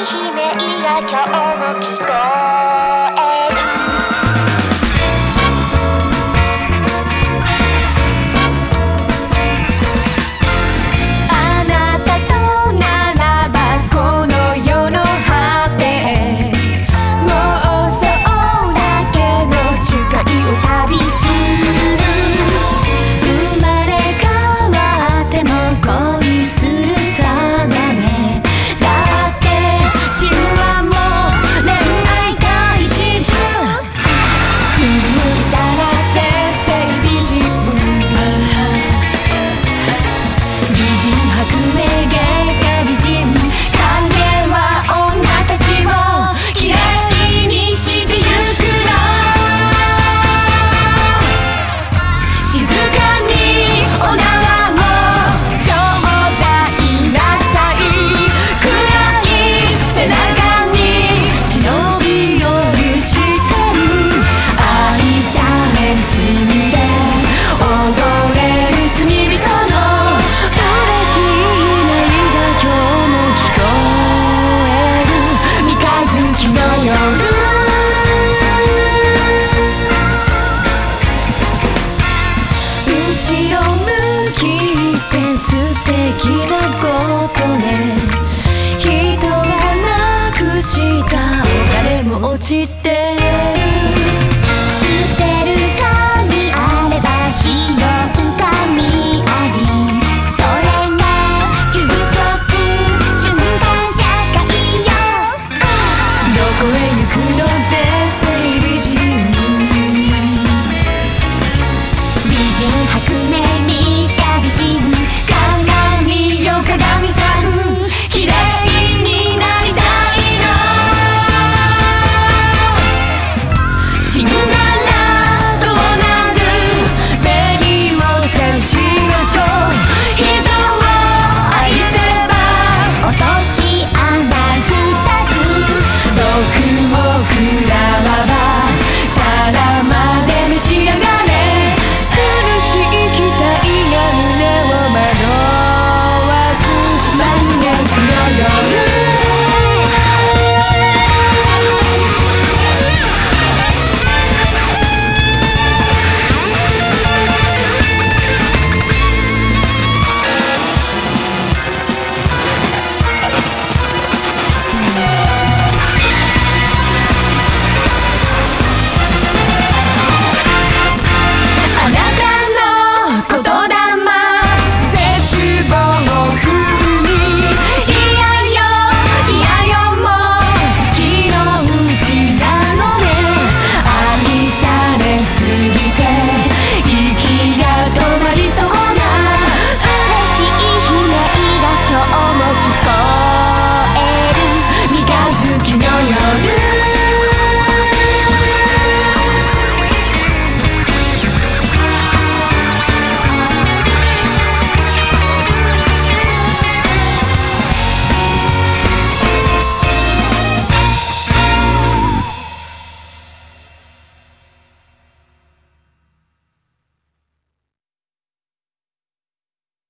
悲鳴が今日も聞こえる。 あなたとならばこの世の果て、もうそうだけの誓いを旅する。生まれ変わっても恋する定めだって、死ぬはもう恋愛体質。振り向いたら絶世美人、美人白名芸家美人、関係は女たちをきれいにしてゆくの。静かにお縄もちょうだいなさい。暗い背中に忍び寄る視線、愛されすぎて踊れる罪人の嬉しい音が今日も聞こえる。三日月の夜、後ろ向きって素敵なことね。人がなくしたお金も落ちて